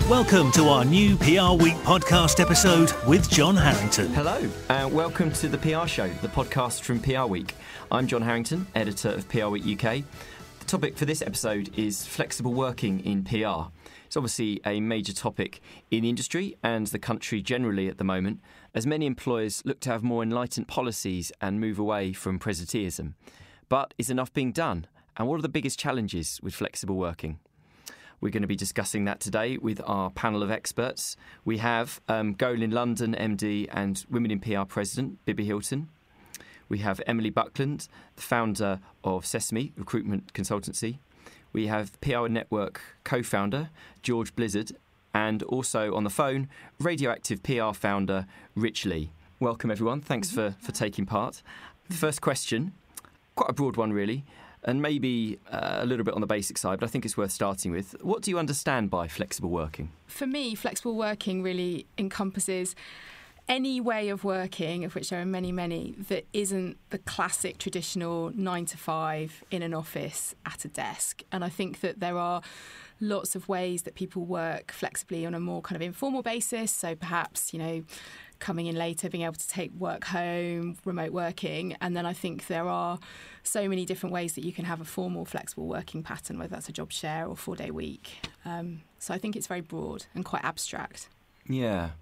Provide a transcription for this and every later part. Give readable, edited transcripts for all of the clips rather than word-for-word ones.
Welcome to our new PR Week podcast episode with John Harrington. Hello, and welcome to the PR Show, the podcast from PR Week. I'm John Harrington, editor of PR Week UK. The topic for this episode is flexible working in PR. It's obviously a major topic in the industry and the country generally at the moment, as many employers look to have more enlightened policies and move away from presenteeism. But is enough being done? And what are the biggest challenges with flexible working? We're going to be discussing that today with our panel of experts. We have Golin London MD and Women in PR President, Bibi Hilton. We have Emily Buckland, the founder of Sesame Recruitment Consultancy. We have PR Network co-founder, George Blizzard. And also on the phone, Radioactive PR founder, Rich Lee. Welcome, everyone. Thanks for taking part. The first question, quite a broad one, really, and maybe a little bit on the basic side, but I think it's worth starting with. What do you understand by flexible working? For me, flexible working really encompasses any way of working, of which there are many, many, that isn't the classic traditional 9 to 5 in an office at a desk. And I think that there are lots of ways that people work flexibly on a more kind of informal basis. So perhaps, coming in later, being able to take work home, remote working. And then I think there are so many different ways that you can have a formal flexible working pattern, whether that's a job share or 4-day week. So I think it's very broad and quite abstract. Yeah.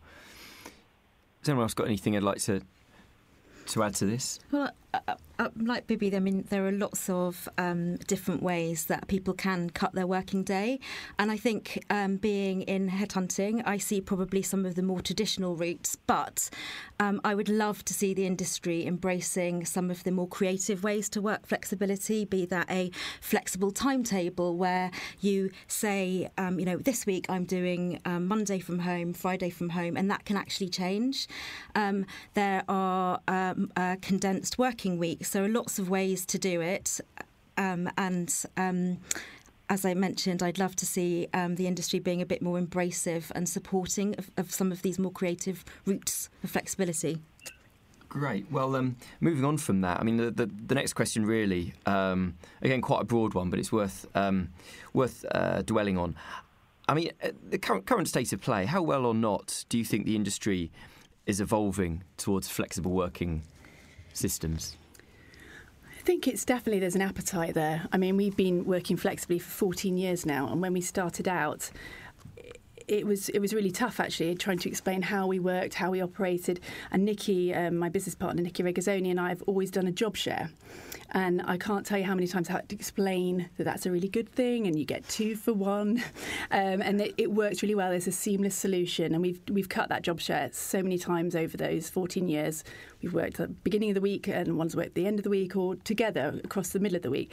Has anyone else got anything I'd like to add to this? Well, like Bibi, there are lots of different ways that people can cut their working day. And I think being in headhunting, I see probably some of the more traditional routes, but I would love to see the industry embracing some of the more creative ways to work flexibility, be that a flexible timetable where you say, this week I'm doing Monday from home, Friday from home, and that can actually change. There are condensed working weeks. There are lots of ways to do it. As I mentioned, I'd love to see the industry being a bit more embracive and supporting of some of these more creative routes of flexibility. Great. Well, moving on from that, the next question really, again, quite a broad one, but it's worth dwelling on. The current state of play, how well or not do you think the industry is evolving towards flexible working systems? I think it's definitely, there's an appetite there. We've been working flexibly for 14 years now, and when we started out, it was really tough, actually, trying to explain how we worked, how we operated. And Nikki, my business partner, Nikki Regazzoni, and I have always done a job share. And I can't tell you how many times I had to explain that that's a really good thing and you get 2 for 1. And it works really well. There's a seamless solution. And we've cut that job share so many times over those 14 years. We've worked at the beginning of the week and one's worked at the end of the week or together across the middle of the week.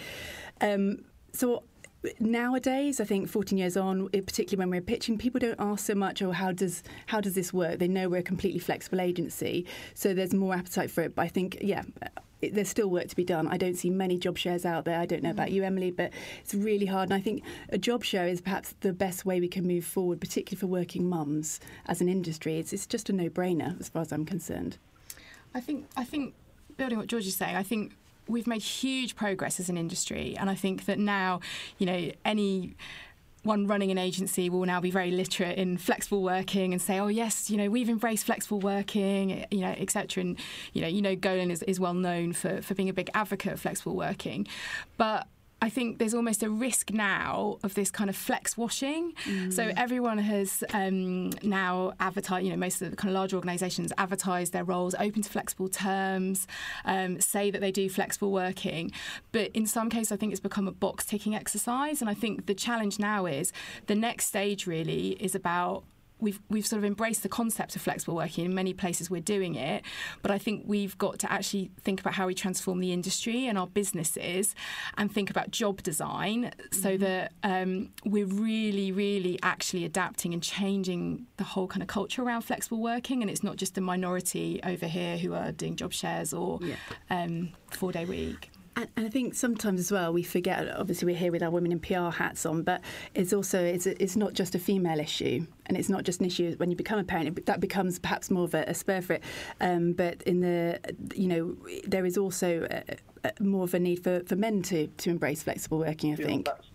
So nowadays, I think 14 years on, particularly when we're pitching, people don't ask so much, how does this work? They know we're a completely flexible agency. So there's more appetite for it. But I think, there's still work to be done. I don't see many job shares out there. I don't know about you, Emily, but it's really hard. And I think a job share is perhaps the best way we can move forward, particularly for working mums as an industry. It's just a no-brainer as far as I'm concerned. I think building what George is saying, I think we've made huge progress as an industry. And I think that now, anyone running an agency will now be very literate in flexible working and say, oh, yes, we've embraced flexible working, et cetera. And, Golin is well known for being a big advocate of flexible working. But I think there's almost a risk now of this kind of flex washing. So everyone has now advertised, most of the kind of large organisations advertise their roles open to flexible terms, say that they do flexible working. But in some cases, I think it's become a box ticking exercise. And I think the challenge now is the next stage really is about we've sort of embraced the concept of flexible working. In many places we're doing it, but I think we've got to actually think about how we transform the industry and our businesses and think about job design so that we're really, really actually adapting and changing the whole kind of culture around flexible working, and it's not just a minority over here who are doing job shares or 4-day week. And I think sometimes as well we forget, obviously we're here with our Women in PR hats on, but it's also, it's not just a female issue, and it's not just an issue when you become a parent. That becomes perhaps more of a spur for it. But in the, there is also more of a need for men to embrace flexible working, I think.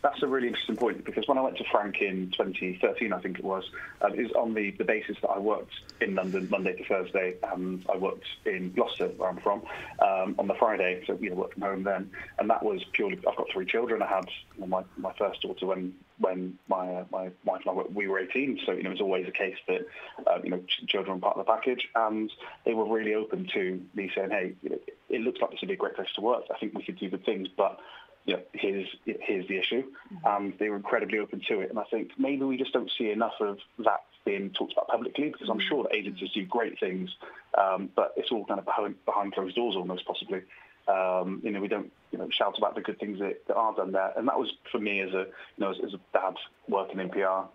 That's a really interesting point, because when I went to Frank in 2013, I think it was on the basis that I worked in London Monday to Thursday, and I worked in Gloucester, where I'm from, on the Friday, so work from home then. And that was purely, I've got 3 children. I had my first daughter when my wife and I we were 18, so it was always a case that children were part of the package, and they were really open to me saying, hey, it looks like this would be a great place to work. I think we could do good things, but here's the issue. And they were incredibly open to it. And I think maybe we just don't see enough of that being talked about publicly, because I'm sure that agencies do great things, but it's all kind of behind closed doors almost, possibly. We don't shout about the good things that are done there. And that was, for me, as a dad working in PR.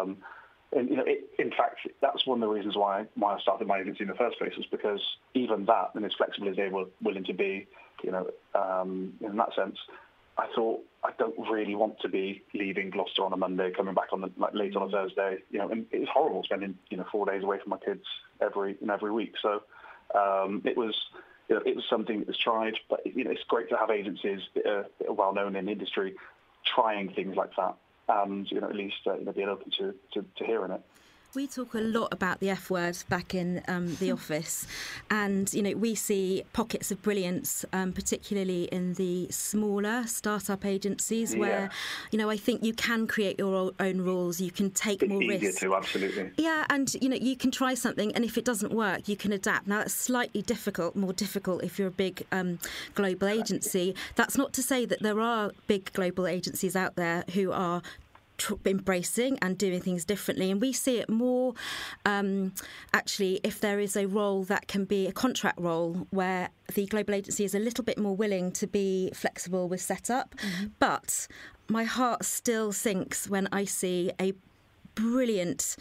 In fact, that's one of the reasons why I started my agency in the first place, was because even that, and as flexible as they were willing to be, in that sense, I thought, I don't really want to be leaving Gloucester on a Monday, coming back on late on a Thursday. And it's horrible spending 4 days away from my kids every week. So it was something that was tried, but it's great to have agencies that are well known in the industry trying things like that, and at least being open to hearing it. We talk a lot about the F word back in the office, and we see pockets of brilliance, particularly in the smaller startup agencies, where I think you can create your own rules, you can take more risks. It's easier to, absolutely. Yeah, and you can try something, and if it doesn't work, you can adapt. Now that's slightly more difficult if you're a big global agency. That's not to say that there are big global agencies out there who are embracing and doing things differently, and we see it more actually if there is a role that can be a contract role where the global agency is a little bit more willing to be flexible with setup. But my heart still sinks when I see a brilliant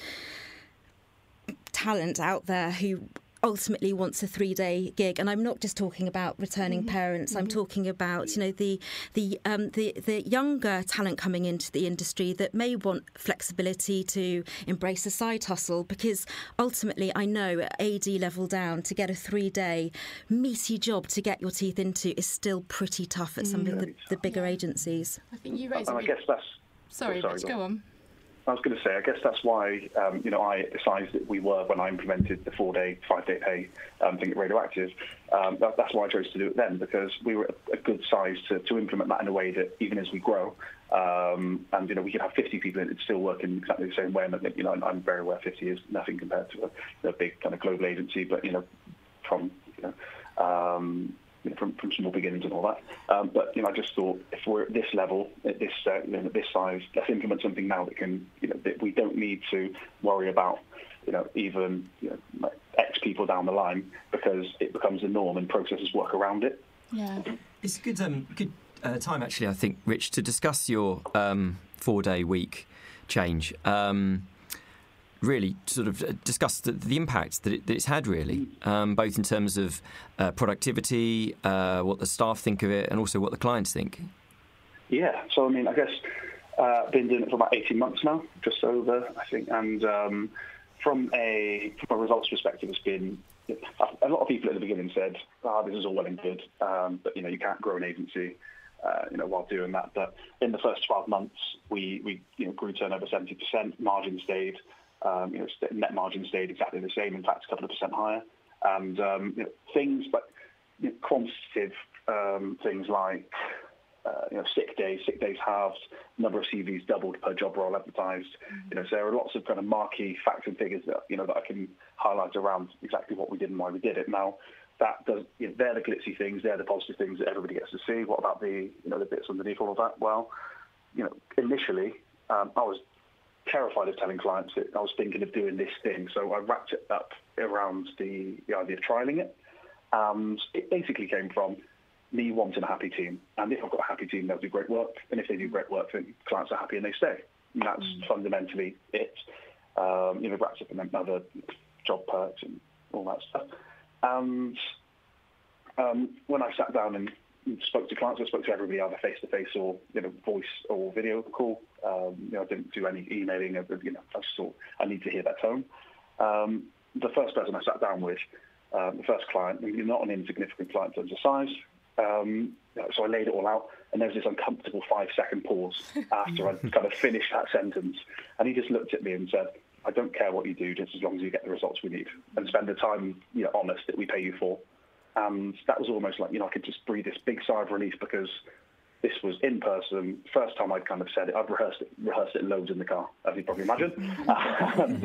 talent out there who ultimately wants a 3-day gig, and I'm not just talking about returning parents. I'm talking about the younger talent coming into the industry that may want flexibility to embrace a side hustle, because ultimately I know at AD level down, to get a 3-day meaty job to get your teeth into is still pretty tough at some of the bigger agencies. I think you raised. And I guess that's. Sorry, let's go on. I was going to say, I guess that's why, I decided that we were, when I implemented the 4-day, 5-day pay thing at Radioactive, that's why I chose to do it then, because we were a good size to implement that in a way that even as we grow, and, we could have 50 people in it still working exactly the same way. And, I'm very aware 50 is nothing compared to a big kind of global agency, but, from small beginnings and all that. But I just thought, if we're at this level, at this this size, let's implement something now that can that we don't need to worry about even X people down the line, because it becomes the norm and processes work around it. Yeah, it's a good time actually, I think, Rich, to discuss your 4-day week change. Really sort of discuss the impact that it's had, really, both in terms of productivity, what the staff think of it, and also what the clients think. Yeah, so I guess been doing it for about 18 months now, just over, I think, and from a results perspective, it's been a lot of people at the beginning said, this is all well and good, but you can't grow an agency while doing that. But in the first 12 months, we grew turnover 70%, margin stayed. Net margin stayed exactly the same, in fact, a couple of percent higher. And things, but quantitative things like sick days halved, number of CVs doubled per job role advertised. So there are lots of kind of marquee facts and figures that that I can highlight around exactly what we did and why we did it. Now, that does they're the glitzy things, they're the positive things that everybody gets to see. What about the the bits underneath all of that? Well, initially I was terrified of telling clients that I was thinking of doing this thing, so I wrapped it up around the idea of trialling it, and it basically came from me wanting a happy team, and if I've got a happy team, they'll do great work, and if they do great work, then clients are happy and they stay, and that's fundamentally it. Wrapped up in other job perks and all that stuff, and when I sat down and spoke to clients, I spoke to everybody either face-to-face or voice or video call. I didn't do any emailing. I just thought I need to hear that tone. The first person I sat down with, the first client, not an insignificant client in terms of size, So I laid it all out, and there was this uncomfortable 5-second pause after I'd kind of finished that sentence. And he just looked at me and said, I don't care what you do, just as long as you get the results we need and spend the time, honest, that we pay you for. And that was almost like, I could just breathe this big sigh of relief, because this was in person. First time I'd kind of said it. I'd rehearsed it loads in the car, as you probably imagine. and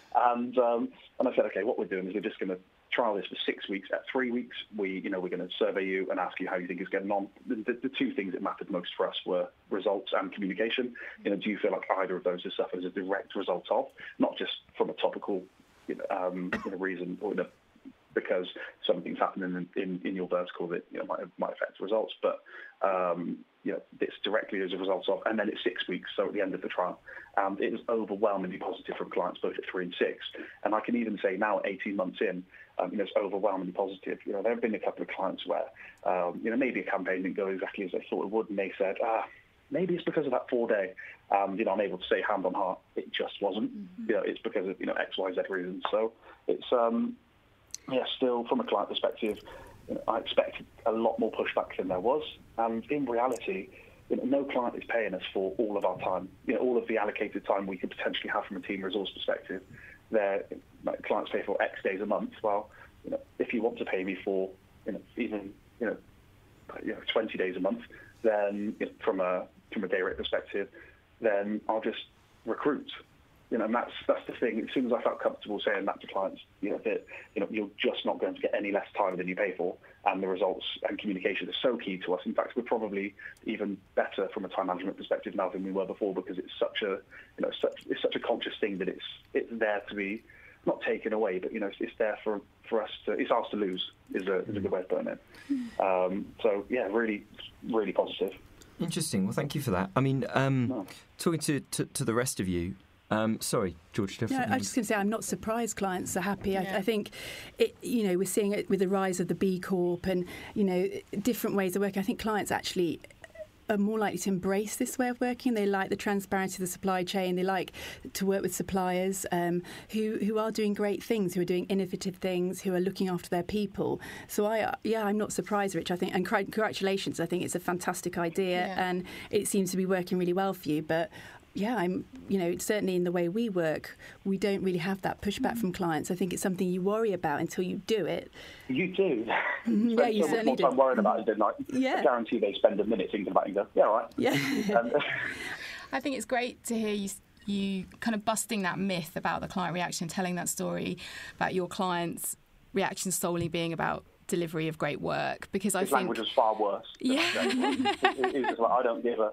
I said, okay, what we're doing is we're just going to trial this for 6 weeks. At 3 weeks, we're going to survey you and ask you how you think it's getting on. The two things that mattered most for us were results and communication. Do you feel like either of those has suffered as a direct result of, not just from a topical reason, or because something's happening in your vertical that might affect the results, but it's directly as a result of. And then it's 6 weeks, so at the end of the trial, it was overwhelmingly positive from clients both at 3 and 6. And I can even say now, 18 months in, it's overwhelmingly positive. There have been a couple of clients where maybe a campaign didn't go exactly as they thought it would, and they said, maybe it's because of that 4-day. I'm able to say hand on heart, it just wasn't. It's because of X, Y, Z reasons. So it's still from a client perspective, I expected a lot more pushback than there was. And in reality, no client is paying us for all of our time. All of the allocated time we could potentially have from a team resource perspective. Clients pay for X days a month. Well, if you want to pay me for even 20 days a month, then from a day rate perspective, then I'll just recruit. And that's the thing. As soon as I felt comfortable saying that to clients, that you're just not going to get any less time than you pay for, and the results and communication are so key to us. In fact, we're probably even better from a time management perspective now than we were before, because it's such a conscious thing that it's there to be not taken away, but it's there for us to. It's ours to lose is a good way of putting it. So yeah, really, really positive. Interesting. Well, thank you for that. I mean, talking to the rest of you. Sorry, George. No, I was just going to say, I'm not surprised clients are happy. Yeah. I think, we're seeing it with the rise of the B Corp and, different ways of working. I think clients actually are more likely to embrace this way of working. They like the transparency of the supply chain. They like to work with suppliers who are doing great things, who are doing innovative things, who are looking after their people. So I'm not surprised, Rich. I think, and congratulations. I think it's a fantastic idea, and it seems to be working really well for you. But I'm, certainly in the way we work, we don't really have that pushback from clients. I think it's something you worry about until you do it. You do. Yeah, you so certainly do. I'm worried about it, didn't I? Yeah. I guarantee they spend a minute thinking about it and go, yeah, all right. Yeah. I think it's great to hear you kind of busting that myth about the client reaction, telling that story about your clients' reaction solely being about delivery of great work, because I think language is far worse. Yeah. It's just like, I don't give a.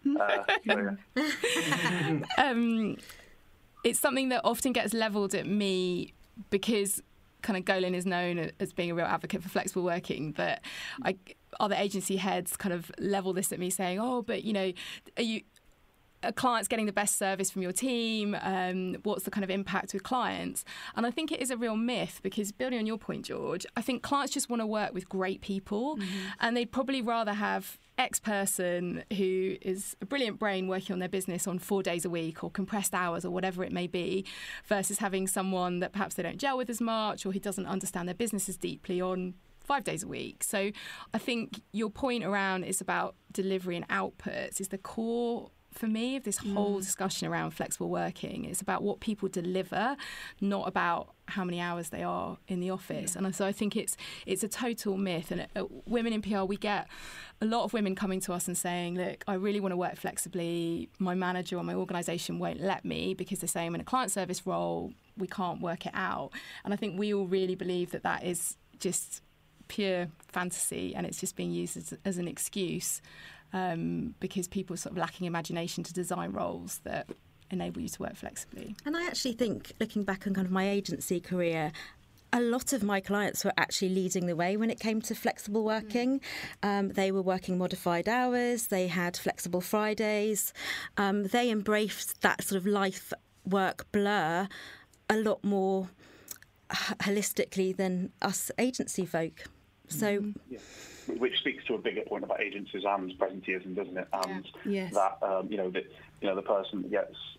It's something that often gets levelled at me, because kind of Golin is known as being a real advocate for flexible working, but other agency heads kind of level this at me saying, but are clients getting the best service from your team? What's the kind of impact with clients? And I think it is a real myth, because building on your point, George, I think clients just want to work with great people, and they'd probably rather have X person who is a brilliant brain working on their business on 4 days a week or compressed hours or whatever it may be, versus having someone that perhaps they don't gel with as much or who doesn't understand their business as deeply on 5 days a week. So I think your point around is about delivery and outputs is the core for me of this whole discussion around flexible working. It's about what people deliver, not about how many hours they are in the office. And so I think it's a total myth. And women in PR, we get a lot of women coming to us and saying, look, I really want to work flexibly. My manager or my organisation won't let me, because they're saying I'm in a client service role, we can't work it out. And I think we all really believe that is just pure fantasy, and it's just being used as an excuse. Because people are sort of lacking imagination to design roles that enable you to work flexibly. And I actually think, looking back on kind of my agency career, a lot of my clients were actually leading the way when it came to flexible working. They were working modified hours, they had flexible Fridays. They embraced that sort of life-work blur a lot more holistically than us agency folk. So... Which speaks to a bigger point about agencies and presenteeism, doesn't it? And that the person that gets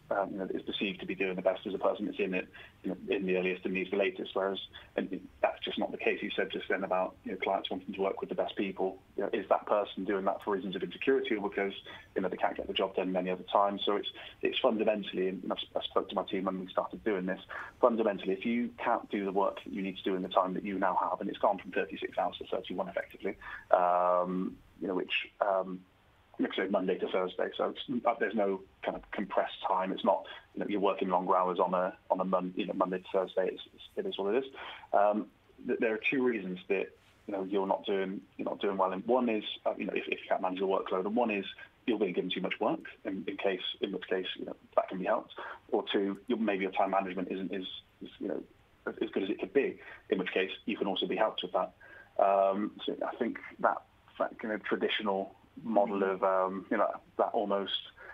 is perceived to be doing the best as a person that's in it, in the earliest and needs the latest. Whereas that's just not the case. You said just then about clients wanting to work with the best people. Is that person doing that for reasons of insecurity or because they can't get the job done many other times? So it's fundamentally, and I spoke to my team when we started doing this. Fundamentally, if you can't do the work that you need to do in the time that you now have, and it's gone from 36 hours to 31 effectively, which Monday to Thursday, so there's no kind of compressed time. It's not you're working longer hours on a Monday to Thursday. It is what it is. There are two reasons that you're not doing well. And one is if you can't manage your workload, and one is you're being given too much work. In which case that can be helped. Or two, maybe your time management isn't as good as it could be. In which case you can also be helped with that. So I think that kind of traditional model of that almost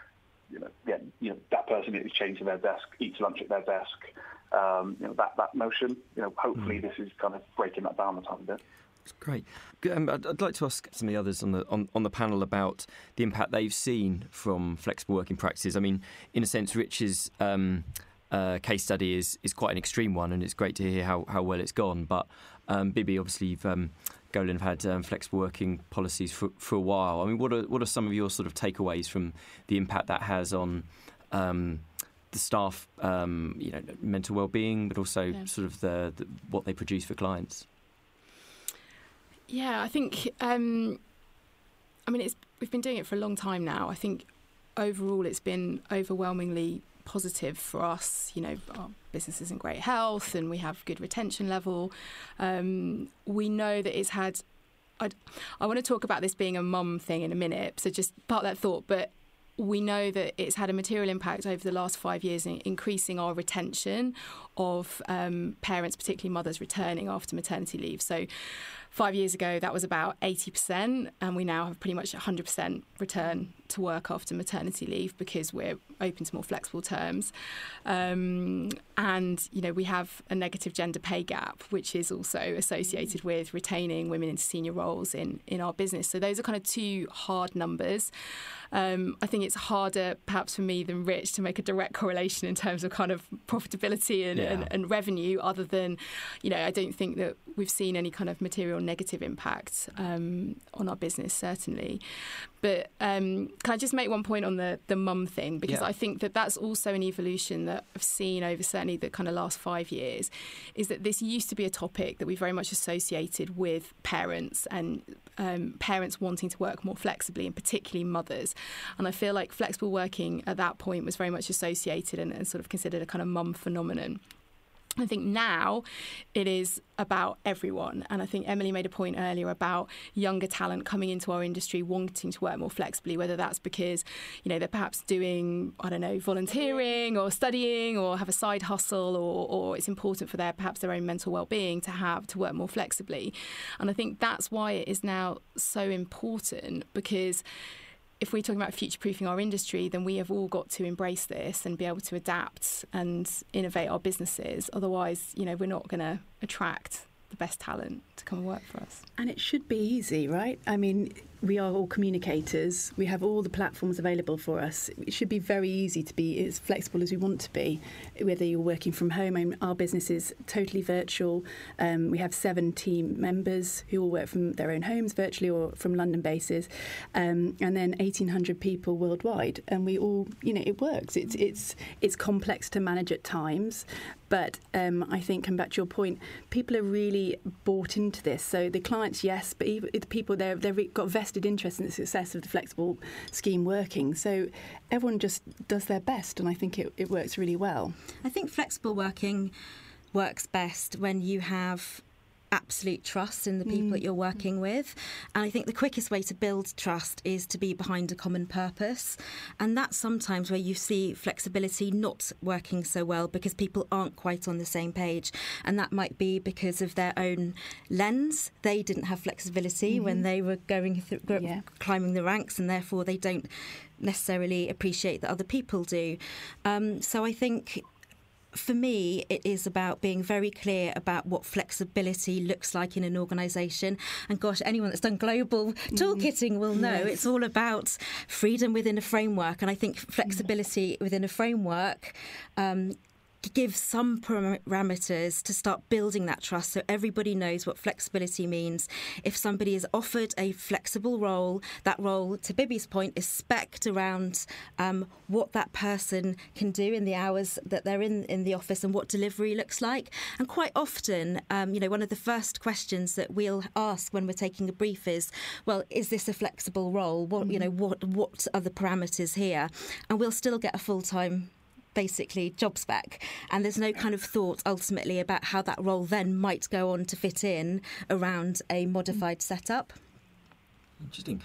that person is chained to their desk, eats lunch at their desk, that notion. Hopefully this is kind of breaking that down a tiny bit. That's great. I'd like to ask some of the others on the panel about the impact they've seen from flexible working practices. I mean, in a sense, Rich's case study is quite an extreme one, and it's great to hear how well it's gone. But Bibi, obviously, Golin have had flexible working policies for a while. I mean, what are some of your sort of takeaways from the impact that has on the staff, mental well-being, but also sort of the what they produce for clients? Yeah, I think, we've been doing it for a long time now. I think overall it's been overwhelmingly positive for us. Our business is in great health and we have good retention level. We know that it's had, I want to talk about this being a mum thing in a minute, so just part that thought, but we know that it's had a material impact over the last 5 years in increasing our retention of parents, particularly mothers, returning after maternity leave. So 5 years ago, that was about 80%, and we now have pretty much 100% return to work after maternity leave because we're open to more flexible terms. And, we have a negative gender pay gap, which is also associated with retaining women into senior roles in our business. So those are kind of two hard numbers. I think it's harder perhaps for me than Rich to make a direct correlation in terms of kind of profitability and revenue, other than, I don't think that we've seen any kind of material negative impact on our business, certainly. But can I just make one point on the mum thing? Because I think that's also an evolution that I've seen over certainly the kind of last 5 years, is that this used to be a topic that we very much associated with parents and parents wanting to work more flexibly, and particularly mothers. And I feel like flexible working at that point was very much associated and sort of considered a kind of mum phenomenon. I think now it is about everyone. And I think Emily made a point earlier about younger talent coming into our industry wanting to work more flexibly, whether that's because, they're perhaps doing, volunteering or studying or have a side hustle, or it's important for perhaps their own mental well-being to work more flexibly. And I think that's why it is now so important, because if we're talking about future-proofing our industry, then we have all got to embrace this and be able to adapt and innovate our businesses. Otherwise, we're not going to attract the best talent to come and work for us. And it should be easy, right? I mean, we are all communicators. We have all the platforms available for us. It should be very easy to be as flexible as we want to be, whether you're working from home. I mean, our business is totally virtual. We have 7 team members who all work from their own homes virtually or from London bases, and then 1,800 people worldwide. And we all, it works. It's complex to manage at times. But I think, come back to your point, people are really bought into this. So the clients, yes, but even the people, they've got vested interest in the success of the flexible scheme working. So everyone just does their best, and I think it works really well. I think flexible working works best when you have absolute trust in the people that you're working with. And I think the quickest way to build trust is to be behind a common purpose. And that's sometimes where you see flexibility not working so well because people aren't quite on the same page. And that might be because of their own lens. They didn't have flexibility when they were going through, climbing the ranks, and therefore they don't necessarily appreciate that other people do. So I think for me, it is about being very clear about what flexibility looks like in an organisation. And gosh, anyone that's done global toolkitting will know it's all about freedom within a framework. And I think flexibility within a framework give some parameters to start building that trust, so everybody knows what flexibility means. If somebody is offered a flexible role, that role, to Bibi's point, is spec'd around what that person can do in the hours that they're in the office and what delivery looks like. And quite often, one of the first questions that we'll ask when we're taking a brief is, well, is this a flexible role? What are the parameters here? And we'll still get a full-time basically job spec, and there's no kind of thought ultimately about how that role then might go on to fit in around a modified setup. Interesting.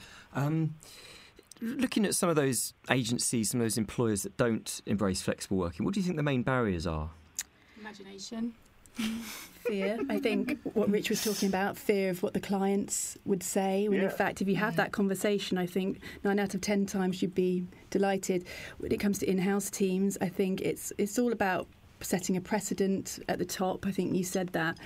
Looking at some of those agencies, some of those employers that don't embrace flexible working, what do you think the main barriers are? Imagination. Fear. I think what Rich was talking about, fear of what the clients would say. When in fact, if you have that conversation, I think 9 out of 10 times you'd be delighted. When it comes to in-house teams, I think it's all about setting a precedent at the top. I think you said that.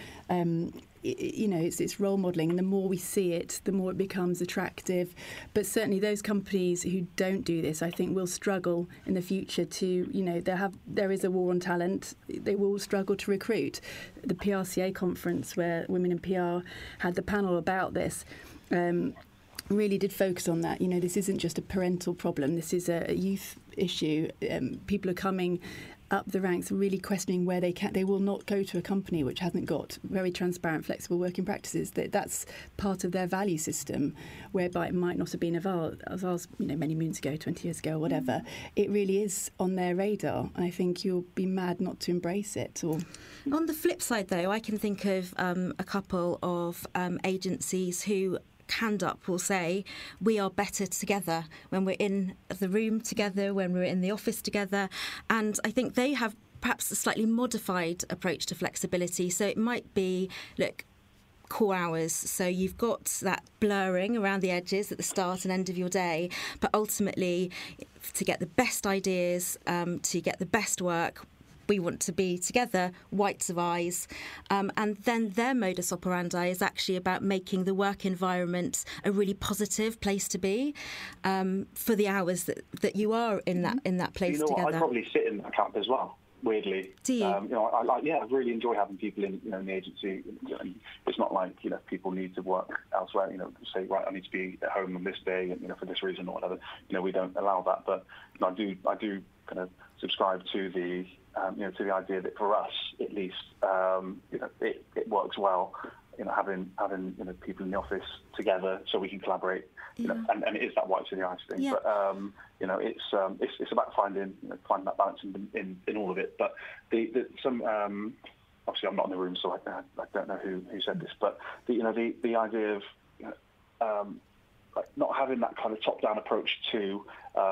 It's role modelling, and the more we see it, the more it becomes attractive. But certainly those companies who don't do this, I think, will struggle in the future to, there is a war on talent. They will struggle to recruit. The PRCA conference, where Women in PR had the panel about this, really did focus on that. This isn't just a parental problem. This is a youth issue. People are coming up the ranks, really questioning where they will not go to a company which hasn't got very transparent, flexible working practices. That's part of their value system, whereby it might not have been of ours, many moons ago, 20 years ago, or whatever. It really is on their radar. I think you'll be mad not to embrace it. On the flip side, though, I can think of a couple of agencies who, hand up, will say we are better together when we're in the room together, when we're in the office together. And I think they have perhaps a slightly modified approach to flexibility. So it might be, core hours. So you've got that blurring around the edges at the start and end of your day. But ultimately, to get the best ideas, to get the best work, we want to be together, whites of eyes. And then their modus operandi is actually about making the work environment a really positive place to be for the hours that you are in that place together. I probably sit in that camp as well, weirdly. Do you? I really enjoy having people in the agency. It's not like, people need to work elsewhere, say, right, I need to be at home on this day, for this reason or whatever. We don't allow that. But I do kind of subscribe to the idea that for us, at least, it works well, having people in the office together so we can collaborate, and it is that white to the eyes thing. Yeah. But it's about finding that balance in all of it. But some obviously I'm not in the room, so I don't know who said this, but the idea of not having that kind of top down approach to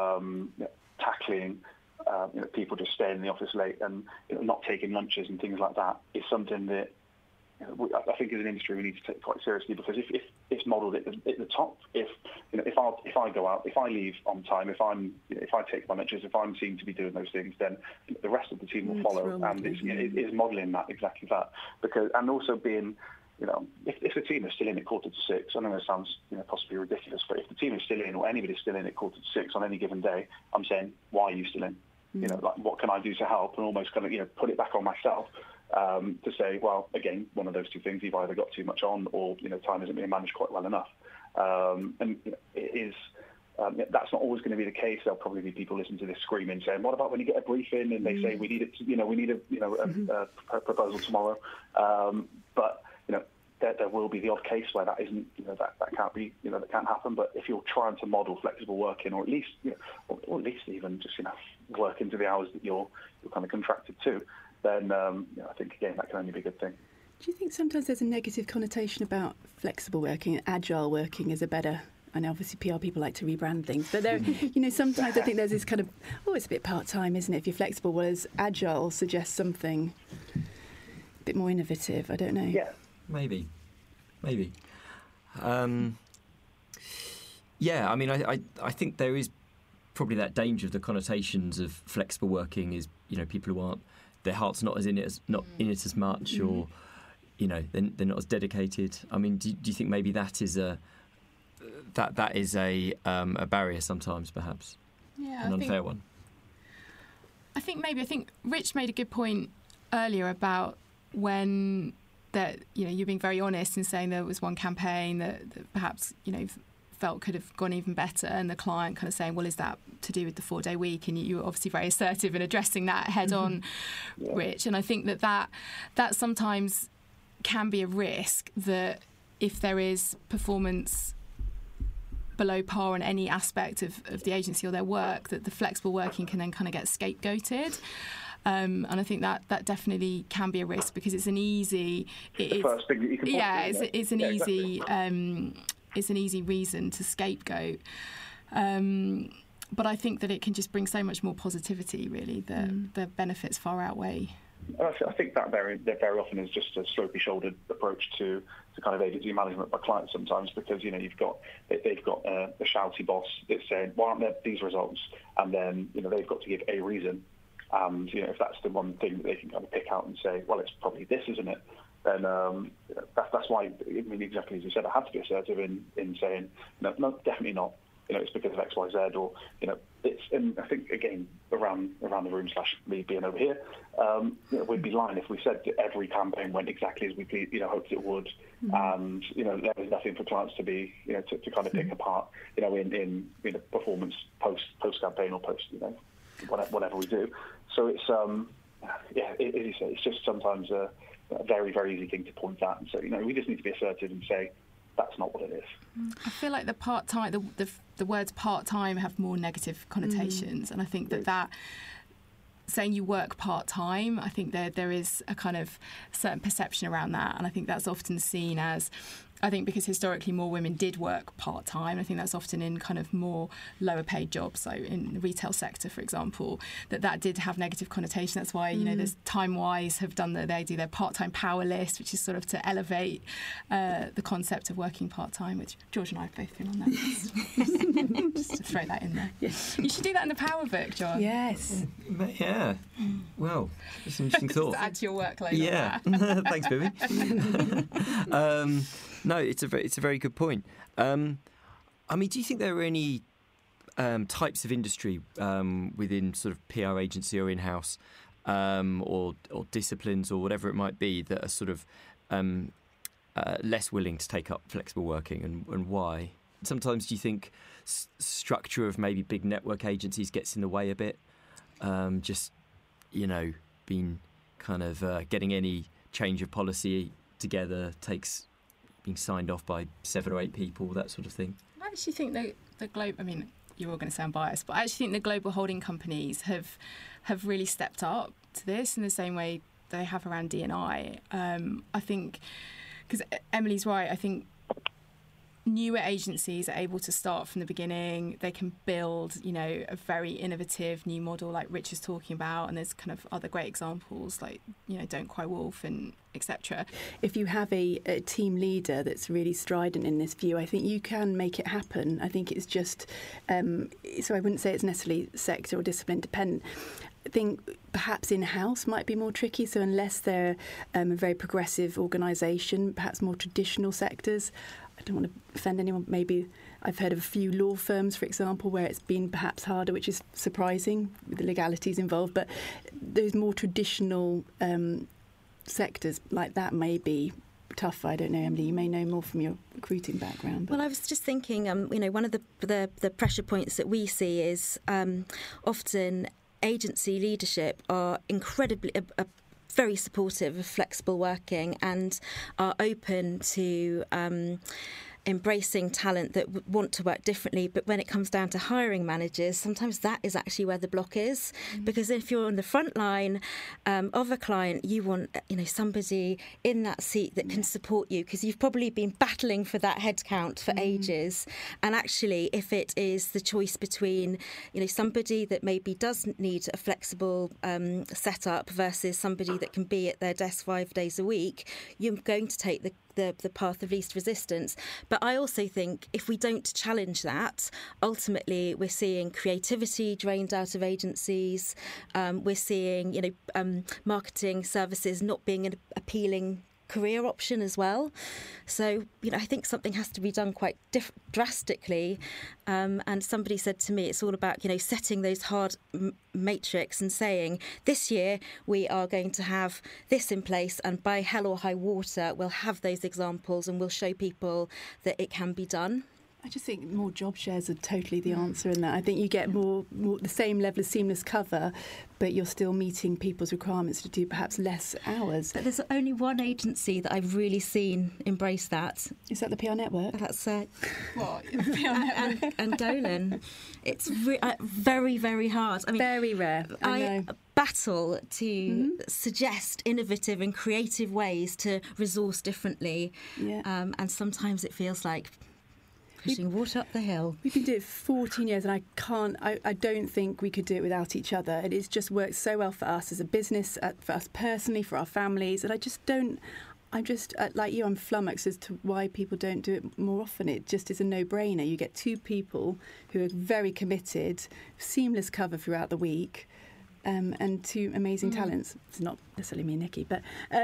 tackling. People just staying in the office late and not taking lunches and things like that is something that I think as an industry we need to take quite seriously, because if it's modelled at the top, if I go out, if I leave on time, if I take my lunches, if I'm seen to be doing those things, then the rest of the team will follow, and it's modelling that exactly that, and also being. If the team is still in at 5:45, I know it sounds possibly ridiculous, but if the team is still in, or anybody's still in at 5:45 on any given day, I'm saying, why are you still in? What can I do to help? And almost kind of put it back on myself to say, well, again, one of those two things: you've either got too much on, or time isn't being managed quite well enough. And it is. That's not always going to be the case. There'll probably be people listening to this screaming, saying, "What about when you get a briefing and they say we need it? A proposal tomorrow?" But there will be the odd case where that isn't, that can't be, that can't happen. But if you're trying to model flexible working, or at least, or at least even just, work into the hours that you're kind of contracted to, then I think again that can only be a good thing. Do you think sometimes there's a negative connotation about flexible working? Agile working is a better. I know obviously PR people like to rebrand things, but there, sometimes I think there's this kind of, it's a bit part-time, isn't it? If you're flexible, whereas agile suggests something a bit more innovative. I don't know. Yeah. Maybe. Yeah, I mean, I think there is probably that danger of the connotations of flexible working is, people who aren't their heart's not in it as much, or they're not as dedicated. I mean, do you think maybe that is a barrier sometimes, perhaps? Yeah, an unfair one. I think Rich made a good point earlier about when that you're being very honest in saying there was one campaign that perhaps felt could have gone even better, and the client kind of saying, well, is that to do with the 4-day week? And you were obviously very assertive in addressing that head on, Rich. And I think that sometimes can be a risk, that if there is performance below par on any aspect of the agency or their work, that the flexible working can then kind of get scapegoated. And I think that definitely can be a risk, because it's an easy... first thing that you can it's an easy... Exactly. It's an easy reason to scapegoat. But I think that it can just bring so much more positivity, really, that the benefits far outweigh. I think that very often is just a slopey-shouldered approach to kind of agency management by clients sometimes, because they've got a shouty boss that's saying, why aren't there these results? And then they've got to give a reason. And if that's the one thing that they can kind of pick out and say, well, it's probably this, isn't it? Then that's why, I mean, exactly as you said, I had to be assertive in saying, no, definitely not. It's because of X, Y, Z, or it's. And I think again around the room / me being over here, we'd be lying if we said that every campaign went exactly as we hoped it would, and there was nothing for clients to be to kind of pick apart in performance post campaign or post whatever we do. So it's as you say, it's just sometimes a very, very easy thing to point at, and so we just need to be assertive and say that's not what it is. I feel like the part-time, the words part-time have more negative connotations, and I think that saying you work part-time, I think there is a kind of certain perception around that, and I think that's often seen as, I think because historically more women did work part-time, I think that's often in kind of more lower paid jobs, so in the retail sector, for example, that did have negative connotation. That's why, there's TimeWise have done they do their part-time power list, which is sort of to elevate the concept of working part-time, which George and I have both been on that list. Just to throw that in there. Yes. You should do that in the power book, John. Yes. Yeah. Well, it's an interesting thought. Just add to your workload. Yeah. Thanks, Bibi. No, it's a very good point. I mean, do you think there are any types of industry within sort of PR agency or in-house or disciplines or whatever it might be that are sort of less willing to take up flexible working, and why? Sometimes do you think structure of maybe big network agencies gets in the way a bit? Being kind of getting any change of policy together takes being signed off by 7 or 8 people, that sort of thing. I actually think the global, I mean, you're all going to sound biased, but I actually think the global holding companies have really stepped up to this in the same way they have around D&I. I think, because Emily's right, I think newer agencies are able to start from the beginning. They can build, a very innovative new model like Rich is talking about, and there's kind of other great examples like, Don't Cry Wolf and etc. If you have a team leader that's really strident in this view, I think you can make it happen. I think it's just, so I wouldn't say it's necessarily sector or discipline dependent. I think perhaps in-house might be more tricky, so unless they're a very progressive organisation, perhaps more traditional sectors, I don't want to offend anyone, maybe I've heard of a few law firms, for example, where it's been perhaps harder, which is surprising with the legalities involved, but those more traditional sectors like that may be tough. I don't know, Emily, you may know more from your recruiting background. But. Well, I was just thinking, one of the pressure points that we see is often agency leadership are incredibly very supportive of flexible working and are open to embracing talent that want to work differently. But when it comes down to hiring managers, sometimes that is actually where the block is. Because if you're on the front line of a client, you want somebody in that seat that can support you, because you've probably been battling for that headcount for ages. And actually, if it is the choice between somebody that maybe does need a flexible setup versus somebody that can be at their desk 5 days a week, you're going to take the the path of least resistance. But I also think if we don't challenge that, ultimately we're seeing creativity drained out of agencies. We're seeing, marketing services not being an appealing career option as well. So, I think something has to be done quite drastically. And somebody said to me, it's all about, setting those hard matrix and saying, this year we are going to have this in place, and by hell or high water, we'll have those examples and we'll show people that it can be done. I just think more job shares are totally the answer in that. I think you get more the same level of seamless cover, but you're still meeting people's requirements to do perhaps less hours. But there's only one agency that I've really seen embrace that. Is that the PR Network? That's What? PR Network? and Dolan. It's very, very hard. I mean, very rare. I know. Battle to suggest innovative and creative ways to resource differently. Yeah. And sometimes it feels like pushing water up the hill. We've been doing it for 14 years, and I don't think we could do it without each other. It has just worked so well for us as a business, for us personally, for our families, and I'm just like you, I'm flummoxed as to why people don't do it more often. It just is a no-brainer. You get two people who are very committed, seamless cover throughout the week. And two amazing talents. It's not necessarily me and Nikki, but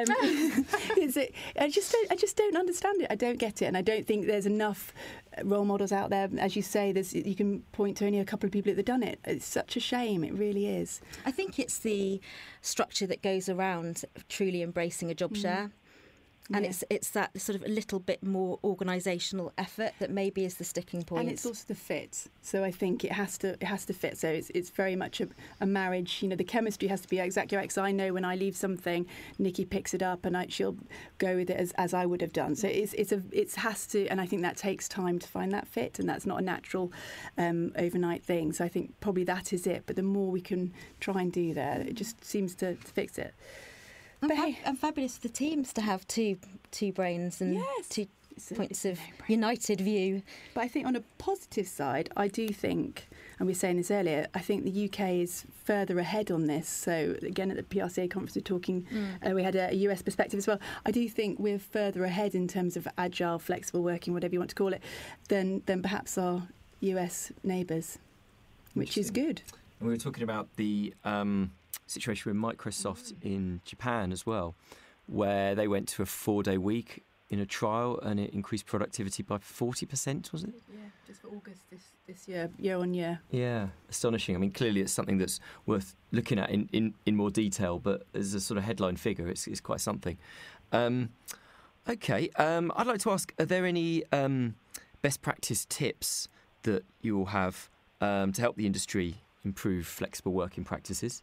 I just don't understand it. I don't get it, and I don't think there's enough role models out there. As you say, you can point to only a couple of people that have done it. It's such a shame. It really is. I think it's the structure that goes around truly embracing a job share. And it's that sort of a little bit more organisational effort that maybe is the sticking point. And it's also the fit. So I think it has to fit. So it's very much a marriage. The chemistry has to be exactly right. Because I know when I leave something, Nikki picks it up and she'll go with it as I would have done. So it has to, and I think that takes time to find that fit, and that's not a natural overnight thing. So I think probably that is it. But the more we can try and do that, it just seems to fix it. And fabulous for the teams to have two brains and two points of united view. But I think on a positive side, I do think, and we were saying this earlier, I think the UK is further ahead on this. So again, at the PRCA conference, we're talking, we had a US perspective as well. I do think we're further ahead in terms of agile, flexible working, whatever you want to call it, than perhaps our US neighbours, which is good. And we were talking about the situation with Microsoft in Japan as well, where they went to a 4-day week in a trial and it increased productivity by 40%, was it? Yeah, just for August this year on year. Yeah, astonishing. I mean, clearly it's something that's worth looking at in more detail, but as a sort of headline figure, it's quite something. Okay, I'd like to ask, are there any best practice tips that you will have to help the industry improve flexible working practices?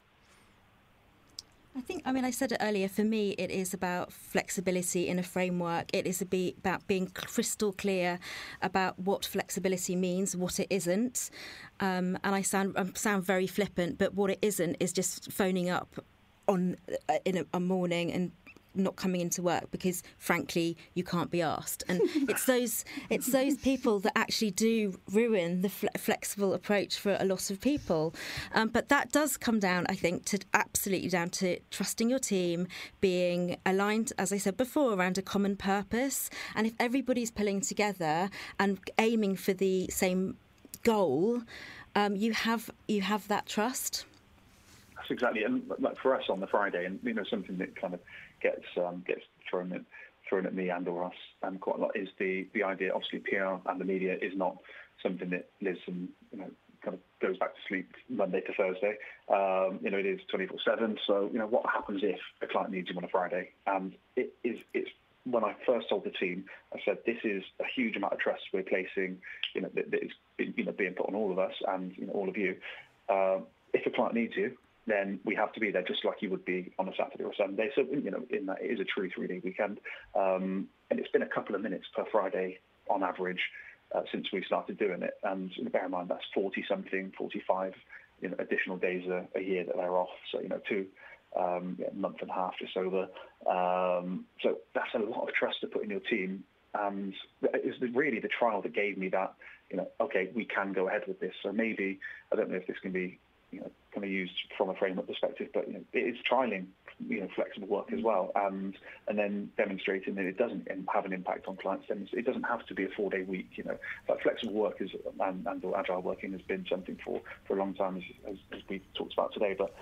I said it earlier, for me it is about flexibility in a framework. It is about being crystal clear about what flexibility means, what it isn't. And I sound very flippant, but what it isn't is just phoning up in a morning and not coming into work because, frankly, you can't be asked. And it's those people that actually do ruin the flexible approach for a lot of people. But that does come down, I think, absolutely down to trusting your team, being aligned, as I said before, around a common purpose. And if everybody's pulling together and aiming for the same goal, you have that trust. That's exactly, and like for us on the Friday, and something that kind of gets thrown at me and or us quite a lot is the idea. Obviously, PR and the media is not something that lives and kind of goes back to sleep Monday to Thursday. It is 24/7. So what happens if a client needs you on a Friday? And it's when I first told the team, I said this is a huge amount of trust we're placing. That is being put on all of us and all of you. If a client needs you, then we have to be there just like you would be on a Saturday or Sunday. So, in that it is a true 3-day weekend. And it's been a couple of minutes per Friday on average since we started doing it. And bear in mind, that's 40-something, 45 additional days a year that they're off. So, 2 month and a half, just over. So that's a lot of trust to put in your team. And it's really the trial that gave me that, okay, we can go ahead with this. So maybe, I don't know if this can be kind of used from a framework perspective, but it is trialing flexible work as well, and then demonstrating that it doesn't have an impact on clients. It doesn't have to be a 4-day week. But flexible work and agile working has been something for a long time, as we talked about today. But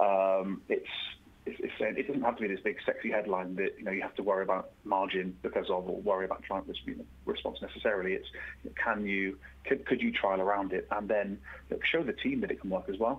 it's saying it doesn't have to be this big sexy headline that you have to worry about margin because of, or worry about client response necessarily. It's could you trial around it and then show the team that it can work as well.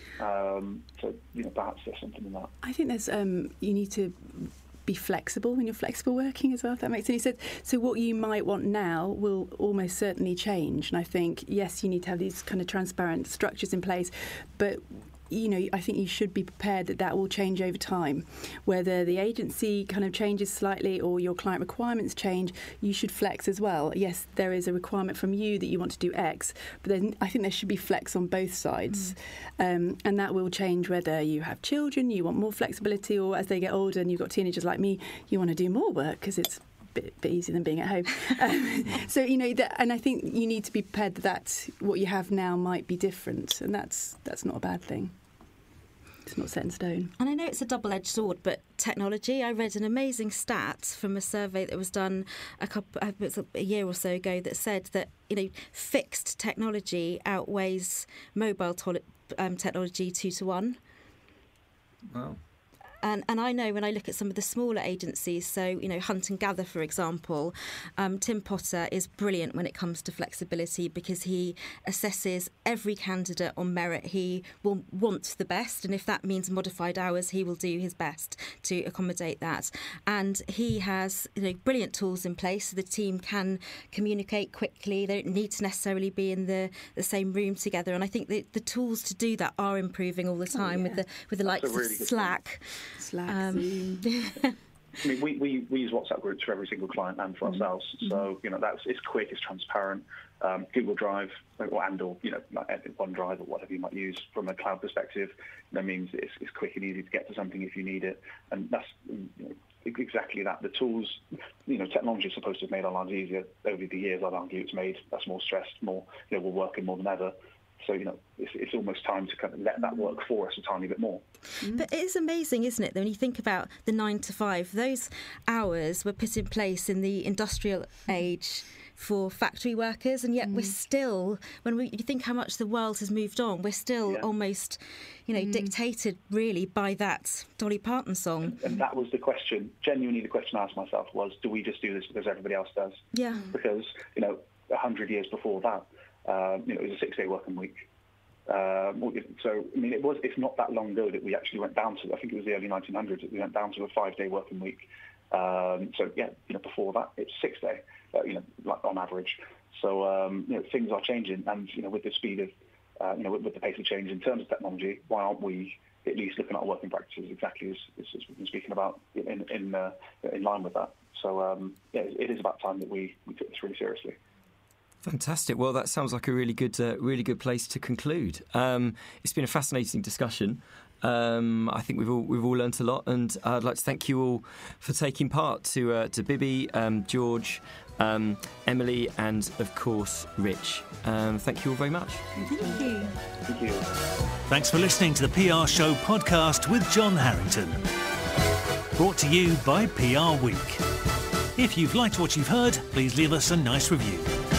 So perhaps there's something in that. I think there's you need to be flexible when you're flexible working as well, if that makes any sense. So what you might want now will almost certainly change, and I think yes, you need to have these kind of transparent structures in place, but I think you should be prepared that will change over time. Whether the agency kind of changes slightly or your client requirements change, you should flex as well. Yes, there is a requirement from you that you want to do X, but then I think there should be flex on both sides. And that will change whether you have children, you want more flexibility, or as they get older and you've got teenagers like me, you want to do more work because it's bit easier than being at home. So and I think you need to be prepared that what you have now might be different, and that's not a bad thing. It's not set in stone. And I know it's a double-edged sword, but technology, I read an amazing stat from a survey that was done a year or so ago that said that fixed technology outweighs mobile technology 2 to 1. Wow. And I know when I look at some of the smaller agencies, so, Hunt and Gather, for example, Tim Potter is brilliant when it comes to flexibility because he assesses every candidate on merit. He will want the best, and if that means modified hours, he will do his best to accommodate that. And he has brilliant tools in place so the team can communicate quickly. They don't need to necessarily be in the same room together. And I think the tools to do that are improving all the time with the likes of Slack. Zoom. I mean, we use WhatsApp groups for every single client and for ourselves. So it's quick, it's transparent. Google Drive like OneDrive or whatever you might use from a cloud perspective. That means it's quick and easy to get to something if you need it, and that's exactly that. The tools, technology is supposed to have made our lives easier over the years. I'd argue it's made us more stressed, more we're working more than ever. So, it's almost time to kind of let that work for us a tiny bit more. But it is amazing, isn't it, that when you think about the 9 to 5, those hours were put in place in the industrial age for factory workers, and yet we're still, when you think how much the world has moved on, we're still almost, dictated really by that Dolly Parton song. And that was the question, genuinely the question I asked myself was, do we just do this because everybody else does? Yeah. Because, 100 years before that, it was a 6-day working week. So, I mean, it's not that long ago that we actually went down to, I think it was the early 1900s, that we went down to a 5-day working week. Before that, it's 6-day, like on average. So, things are changing. And, with the speed of, with the pace of change in terms of technology, why aren't we at least looking at our working practices exactly as we've been speaking about in line with that? So, it is about time that we took this really seriously. Fantastic. Well, that sounds like a really good place to conclude. It's been a fascinating discussion. I think we've all learnt a lot, and I'd like to thank you all for taking part. To Bibby, George, Emily, and of course Rich. Thank you all very much. Thank you. Thank you. Thanks for listening to the PR Show podcast with John Harrington. Brought to you by PR Week. If you've liked what you've heard, please leave us a nice review.